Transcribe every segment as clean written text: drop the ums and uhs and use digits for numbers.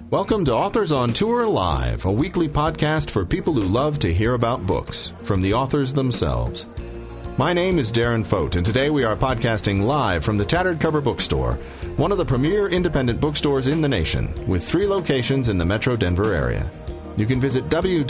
Welcome to Authors on Tour Live, a weekly podcast for people who love to hear about books from the authors themselves. My name is Darren Fote, and today we are podcasting live from the Tattered Cover Bookstore, one of the premier independent bookstores in the nation, with 3 locations in the Metro Denver area. You can visit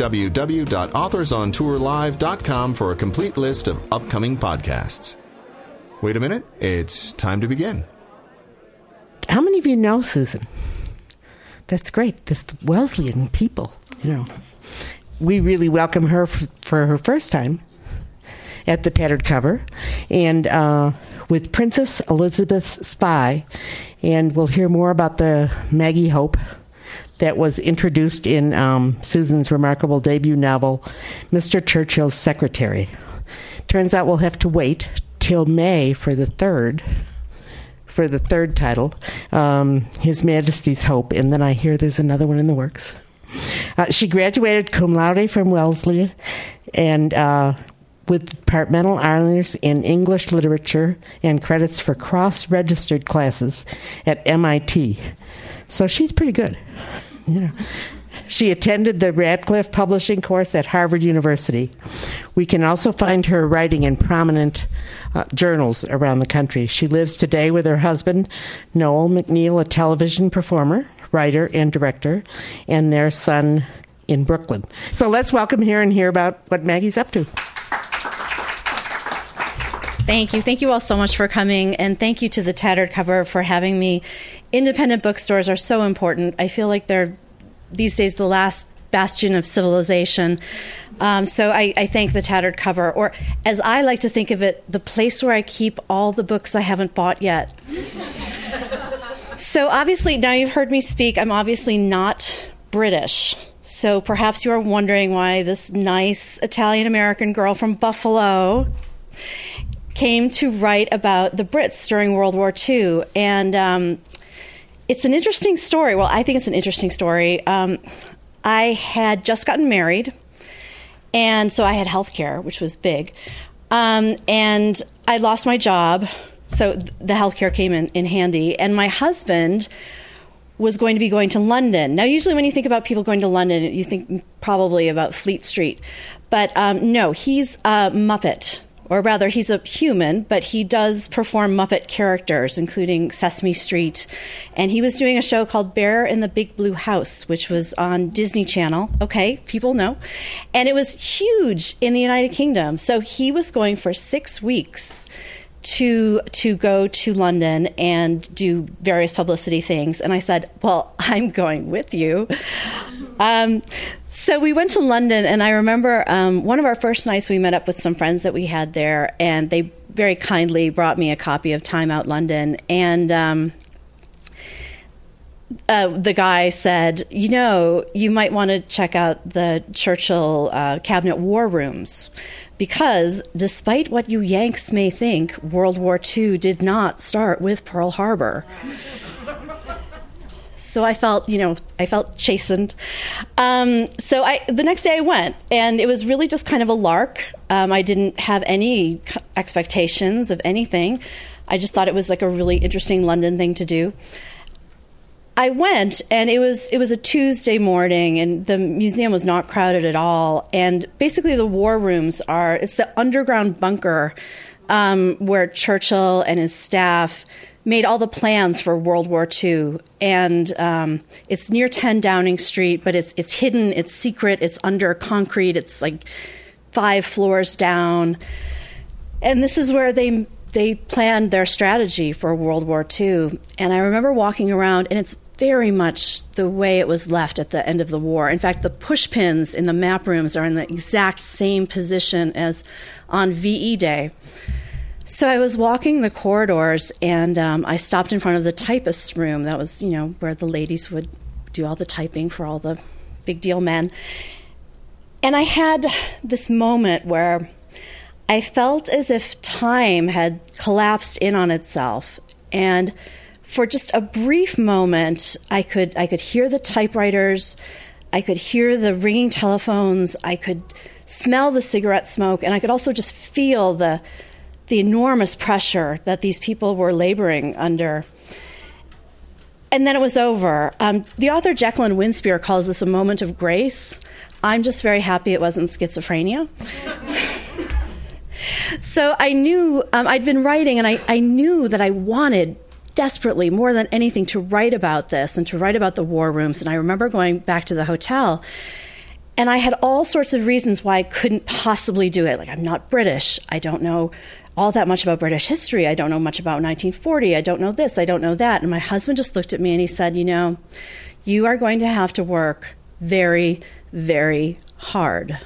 www.authorsontourlive.com for a complete list of upcoming podcasts. Wait a minute, it's time to begin. How many of you know Susan? That's great. This Wesleyan people, you know. We really welcome her for her first time at the Tattered Cover, and with Princess Elizabeth's Spy, and we'll hear more about the Maggie Hope that was introduced in Susan's remarkable debut novel, Mr. Churchill's Secretary. Turns out we'll have to wait till May for the third title, His Majesty's Hope, and then I hear there's another one in the works. She graduated cum laude from Wellesley and with departmental honors in English literature and credits for cross-registered classes at MIT. So she's pretty good. You know. She attended the Radcliffe Publishing course at Harvard University. We can also find her writing in prominent journals around the country. She lives today with her husband, Noel McNeil, a television performer, writer, and director, and their son in Brooklyn. So let's welcome her and hear about what Maggie's up to. Thank you. Thank you all so much for coming, and thank you to the Tattered Cover for having me. Independent bookstores are so important. I feel like they're these days the last bastion of civilization. So I thank the Tattered Cover, or as I like to think of it, the place where I keep all the books I haven't bought yet. So obviously, now you've heard me speak, I'm obviously not British. So perhaps you are wondering why this nice Italian-American girl from Buffalo came to write about the Brits during World War II. And it's an interesting story. Well, I think it's an interesting story. I had just gotten married, and so I had health care, which was big. And I lost my job, so the health care came in handy. And my husband was going to be going to London. Now, usually when you think about people going to London, you think probably about Fleet Street. But no, he's a Muppet. Or rather, he's a human, but he does perform Muppet characters, including Sesame Street. And he was doing a show called Bear in the Big Blue House, which was on Disney Channel. Okay, people know. And it was huge in the United Kingdom. So he was going for 6 weeks to go to London and do various publicity things. And I said, well, I'm going with you. So we went to London, and I remember one of our first nights we met up with some friends that we had there, and they very kindly brought me a copy of Time Out London. And the guy said, you know, you might want to check out the Churchill Cabinet War Rooms, because despite what you Yanks may think, World War II did not start with Pearl Harbor. So I felt chastened. So the next day I went, and it was really just kind of a lark. I didn't have any expectations of anything. I just thought it was like a really interesting London thing to do. I went, and it was a Tuesday morning, and the museum was not crowded at all. And basically the war rooms it's the underground bunker where Churchill and his staff made all the plans for World War II. And it's near 10 Downing Street, but it's hidden, it's secret, it's under concrete, it's like 5 floors down. And this is where they planned their strategy for World War II. And I remember walking around, and it's very much the way it was left at the end of the war. In fact, the push pins in the map rooms are in the exact same position as on VE Day. So I was walking the corridors, and I stopped in front of the typist's room. That was, where the ladies would do all the typing for all the big deal men. And I had this moment where I felt as if time had collapsed in on itself. And for just a brief moment, I could hear the typewriters, I could hear the ringing telephones, I could smell the cigarette smoke, and I could also just feel the enormous pressure that these people were laboring under. And then it was over. The author Jacqueline Winspear calls this a moment of grace. I'm just very happy it wasn't schizophrenia. So I knew, I'd been writing, and I knew that I wanted desperately, more than anything, to write about this and to write about the war rooms. And I remember going back to the hotel, and I had all sorts of reasons why I couldn't possibly do it. Like, I'm not British. I don't know all that much about British history. I don't know much about 1940. I don't know this. I don't know that. And my husband just looked at me and he said, you know, you are going to have to work very, very hard.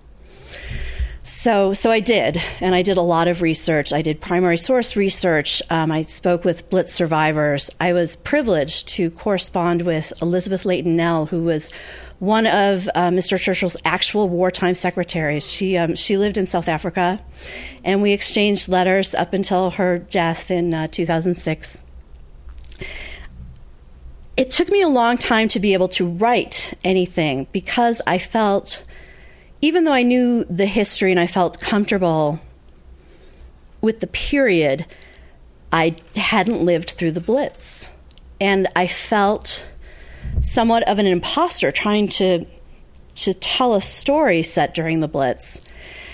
So I did, and I did a lot of research. I did primary source research. I spoke with Blitz survivors. I was privileged to correspond with Elizabeth Leighton Nell, who was one of Mr. Churchill's actual wartime secretaries. She lived in South Africa, and we exchanged letters up until her death in 2006. It took me a long time to be able to write anything because I felt, even though I knew the history and I felt comfortable with the period, I hadn't lived through the Blitz. And I felt somewhat of an imposter trying to tell a story set during the Blitz.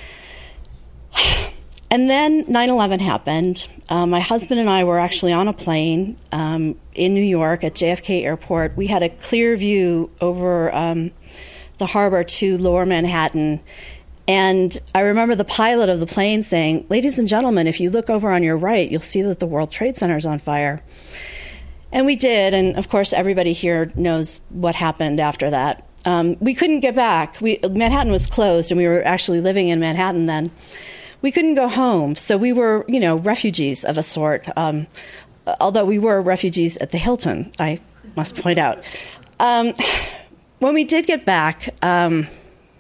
And then 9/11 happened. My husband and I were actually on a plane in New York at JFK Airport. We had a clear view over the harbor to Lower Manhattan. And I remember the pilot of the plane saying, "Ladies and gentlemen, if you look over on your right, you'll see that the World Trade Center is on fire." And we did, and of course everybody here knows what happened after that. We couldn't get back. Manhattan was closed, and we were actually living in Manhattan then. We couldn't go home, so we were, refugees of a sort, although we were refugees at the Hilton, I must point out. When we did get back, our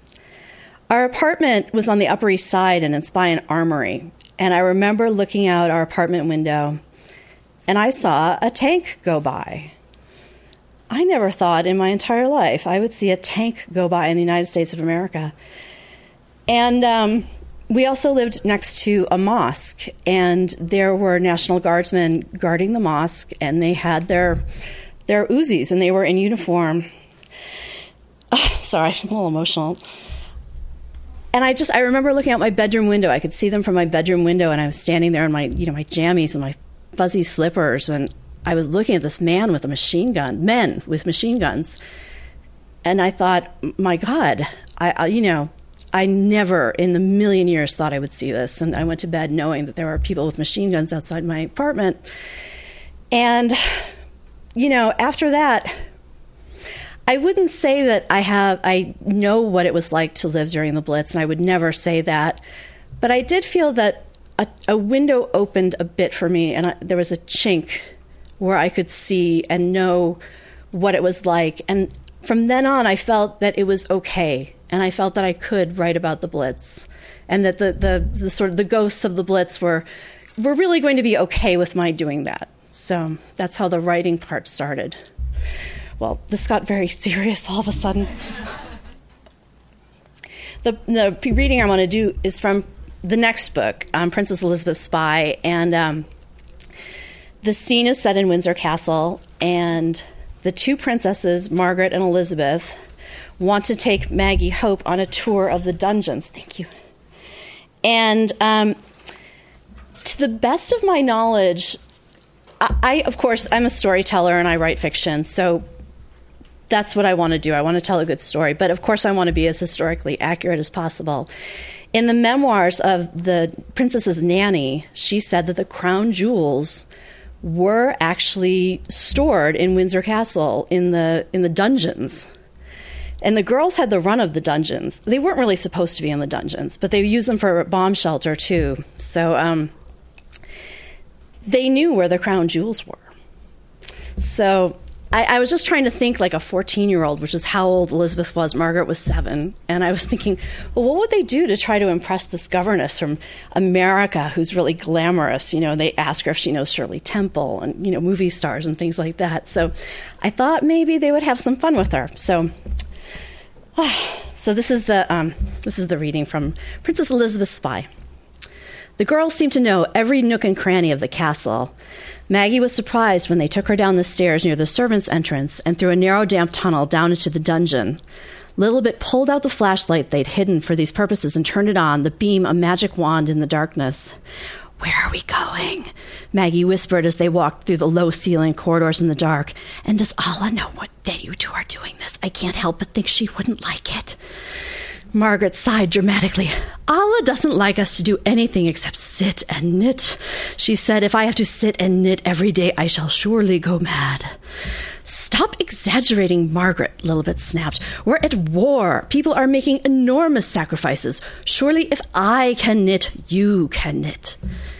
apartment was on the Upper East Side, and it's by an armory. And I remember looking out our apartment window, and I saw a tank go by. I never thought in my entire life I would see a tank go by in the United States of America. And we also lived next to a mosque, and there were National Guardsmen guarding the mosque, and they had their Uzis, and they were in uniform. Sorry, I'm a little emotional. And I remember looking out my bedroom window. I could see them from my bedroom window, and I was standing there in my jammies and my fuzzy slippers, and I was looking at this man with a machine gun, men with machine guns. And I thought, my God, I never in a million years thought I would see this. And I went to bed knowing that there were people with machine guns outside my apartment. And, after that, I wouldn't say that I know what it was like to live during the Blitz, and I would never say that. But I did feel that a window opened a bit for me, and there was a chink where I could see and know what it was like. And from then on, I felt that it was okay, and I felt that I could write about the Blitz, and that the sort of the ghosts of the Blitz were really going to be okay with my doing that. So that's how the writing part started. Well, this got very serious all of a sudden. The reading I want to do is from the next book, Princess Elizabeth's Spy, and the scene is set in Windsor Castle, and the two princesses, Margaret and Elizabeth, want to take Maggie Hope on a tour of the dungeons. Thank you. And to the best of my knowledge, of course, I'm a storyteller and I write fiction, so that's what I want to do. I want to tell a good story, but of course I want to be as historically accurate as possible. In the memoirs of the princess's nanny, she said that the crown jewels were actually stored in Windsor Castle in the dungeons. And the girls had the run of the dungeons. They weren't really supposed to be in the dungeons, but they used them for a bomb shelter too. So they knew where the crown jewels were. So I was just trying to think like a 14-year-old, which is how old Elizabeth was. Margaret was 7. And I was thinking, well, what would they do to try to impress this governess from America who's really glamorous? They ask her if she knows Shirley Temple and, movie stars and things like that. So I thought maybe they would have some fun with her. So this is the reading from Princess Elizabeth's Spy. The girls seemed to know every nook and cranny of the castle. Maggie was surprised when they took her down the stairs near the servants' entrance and through a narrow, damp tunnel down into the dungeon. Lilibet pulled out the flashlight they'd hidden for these purposes and turned it on, the beam a magic wand in the darkness. "Where are we going?" Maggie whispered as they walked through the low-ceiling corridors in the dark. "And does Allah know that you two are doing this? I can't help but think she wouldn't like it." Margaret sighed dramatically. "Allah doesn't like us to do anything except sit and knit," she said. "If I have to sit and knit every day, I shall surely go mad." "Stop exaggerating, Margaret," Lilibet snapped. "We're at war. People are making enormous sacrifices. Surely if I can knit, you can knit."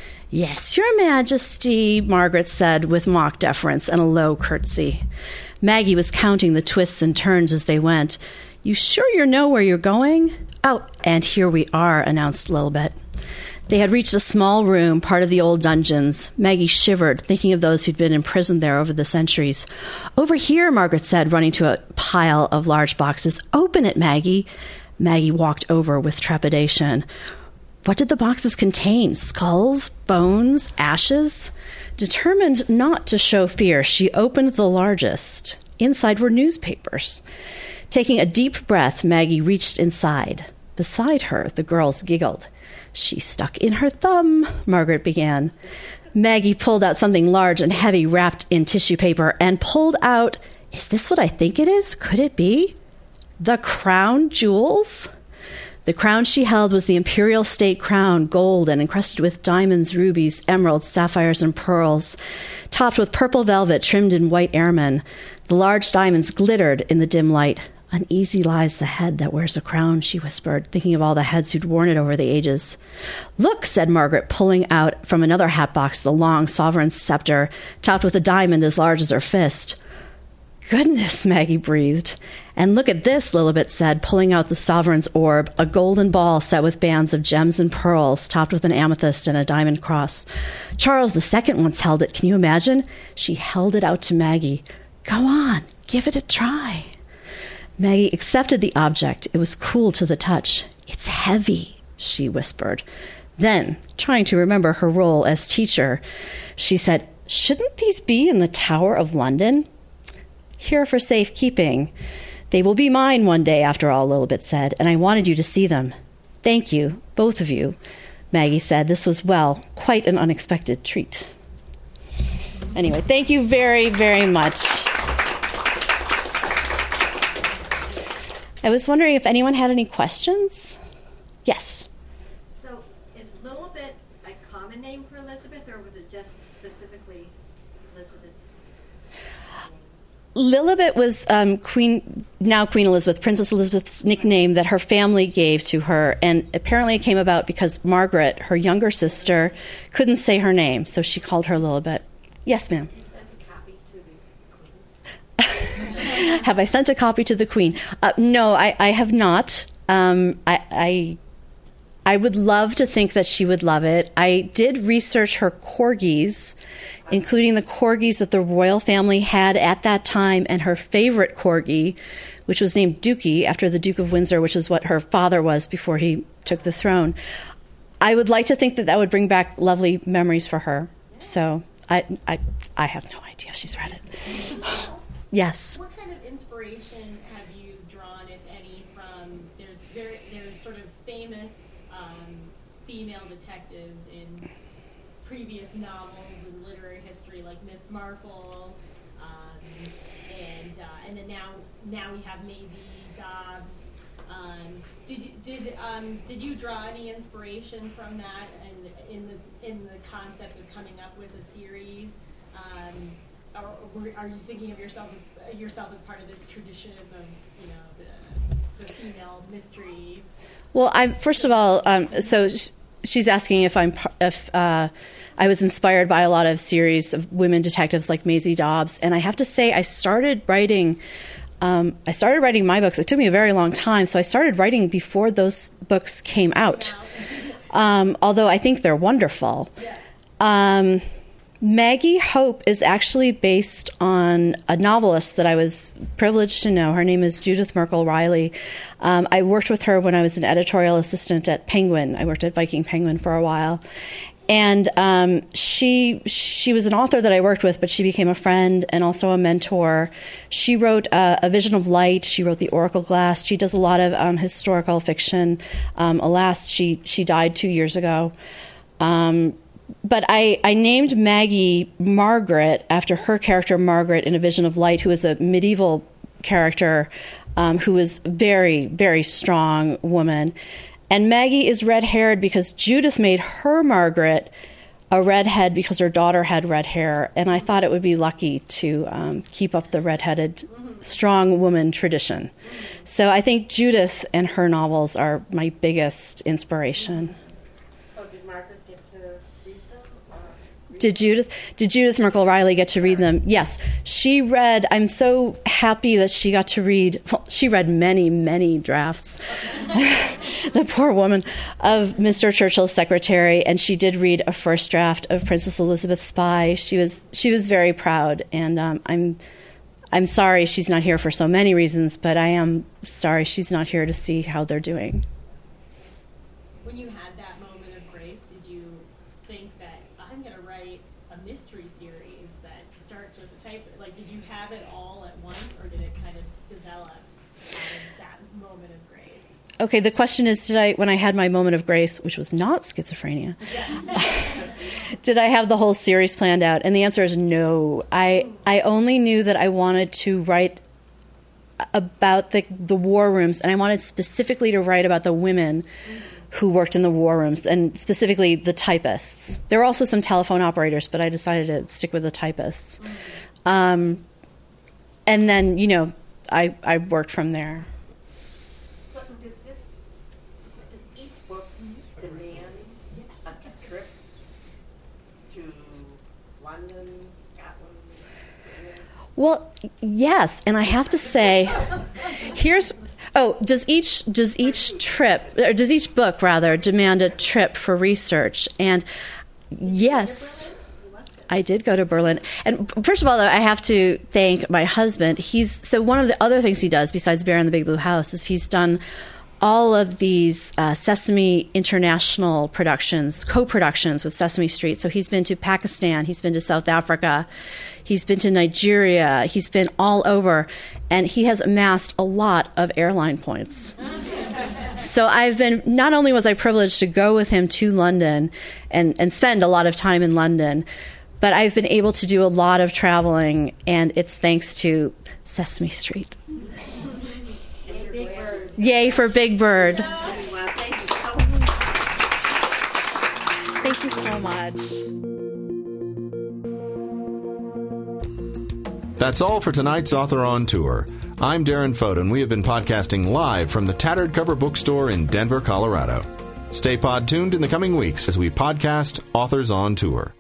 "Yes, Your Majesty," Margaret said with mock deference and a low curtsy. Maggie was counting the twists and turns as they went. "You sure you know where you're going?" "Oh, and here we are," announced Lilibet. They had reached a small room, part of the old dungeons. Maggie shivered, thinking of those who'd been imprisoned there over the centuries. "Over here," Margaret said, running to a pile of large boxes. "Open it, Maggie." Maggie walked over with trepidation. What did the boxes contain? Skulls? Bones? Ashes? Determined not to show fear, she opened the largest. Inside were newspapers. Taking a deep breath, Maggie reached inside. Beside her, the girls giggled. "She stuck in her thumb," Margaret began. Maggie pulled out something large and heavy wrapped in tissue paper and pulled out, "Is this what I think it is? Could it be?" The crown jewels? The crown she held was the imperial state crown, gold and encrusted with diamonds, rubies, emeralds, sapphires, and pearls, topped with purple velvet trimmed in white ermine. The large diamonds glittered in the dim light. "Uneasy lies the head that wears a crown," she whispered, thinking of all the heads who'd worn it over the ages. "Look," said Margaret, pulling out from another hat box the long sovereign's scepter, topped with a diamond as large as her fist. "Goodness," Maggie breathed. "And look at this," Lilibet said, pulling out the sovereign's orb, a golden ball set with bands of gems and pearls, topped with an amethyst and a diamond cross. "Charles II once held it. Can you imagine?" She held it out to Maggie. "Go on, give it a try." Maggie accepted the object. It was cool to the touch. "It's heavy," she whispered. Then, trying to remember her role as teacher, she said, "Shouldn't these be in the Tower of London?" "Here for safekeeping. They will be mine one day, after all," Lilibet said, "and I wanted you to see them." "Thank you, both of you," Maggie said. This was, well, quite an unexpected treat. Anyway, thank you very, very much. I was wondering if anyone had any questions. Yes? So is Lilibet a common name for Elizabeth, or was it just specifically Elizabeth's name? Lilibet was Queen Elizabeth, Princess Elizabeth's nickname that her family gave to her, and apparently it came about because Margaret, her younger sister, couldn't say her name, so she called her Lilibet. Yes, ma'am? You sent a copy to the Have I sent a copy to the Queen? No, I have not. I would love to think that she would love it. I did research her corgis, including the corgis that the royal family had at that time, and her favorite corgi, which was named Dookie, after the Duke of Windsor, which is what her father was before he took the throne. I would like to think that that would bring back lovely memories for her. So I have no idea if she's read it. Yes. What kind of inspiration have you drawn, if any, from there's sort of famous female detectives in previous novels and literary history, like Miss Marple, and then now we have Maisie Dobbs. Did you draw any inspiration from that, and in the concept of coming up with a series? Or are you thinking of yourself as part of this tradition of, the female mystery? Well, first of all, so she's asking if I was inspired by a lot of series of women detectives like Maisie Dobbs, and I have to say I started writing my books. It took me a very long time, so I started writing before those books came out. Although I think they're wonderful. Yeah. Maggie Hope is actually based on a novelist that I was privileged to know. Her name is Judith Merkel Riley. I worked with her when I was an editorial assistant at Penguin. I worked at Viking Penguin for a while. And she was an author that I worked with, but she became a friend and also a mentor. She wrote A Vision of Light. She wrote The Oracle Glass. She does a lot of historical fiction. Alas, she died 2 years ago. But I named Maggie Margaret after her character Margaret in A Vision of Light, who is a medieval character who is very, very strong woman. And Maggie is red-haired because Judith made her Margaret a redhead because her daughter had red hair. And I thought it would be lucky to keep up the redheaded strong woman tradition. So I think Judith and her novels are my biggest inspiration. Did Judith Merkel Riley get to read them? Yes. She read, I'm so happy that she got to read, well, she read many, many drafts, the poor woman, of Mr. Churchill's secretary, and she did read a first draft of Princess Elizabeth's Spy. She was very proud, and I'm sorry she's not here for so many reasons, but I am sorry she's not here to see how they're doing. When you had that moment of grace, did you think that I'm going to write a mystery series that starts with a type? Like, did you have it all at once, or did it kind of develop out of that moment of grace? Okay, the question is, when I had my moment of grace, which was not schizophrenia, did I have the whole series planned out? And the answer is no. I only knew that I wanted to write about the war rooms, and I wanted specifically to write about the women who worked in the war rooms, and specifically the typists. There were also some telephone operators, but I decided to stick with the typists. And then, I worked from there. So does each book demand a trip to London, Scotland? Well, yes, and I have to say, does each book demand a trip for research? And yes, I did go to Berlin. And first of all, though, I have to thank my husband. So one of the other things he does besides Bear in the Big Blue House is he's done all of these Sesame International productions, co-productions with Sesame Street. So he's been to Pakistan, he's been to South Africa, he's been to Nigeria, he's been all over, and he has amassed a lot of airline points. So not only was I privileged to go with him to London and spend a lot of time in London, but I've been able to do a lot of traveling, and it's thanks to Sesame Street. Yay for Big Bird. Thank you so much. That's all for tonight's Author on Tour. I'm Darren Fote, and we have been podcasting live from the Tattered Cover Bookstore in Denver, Colorado. Stay pod tuned in the coming weeks as we podcast Authors on Tour.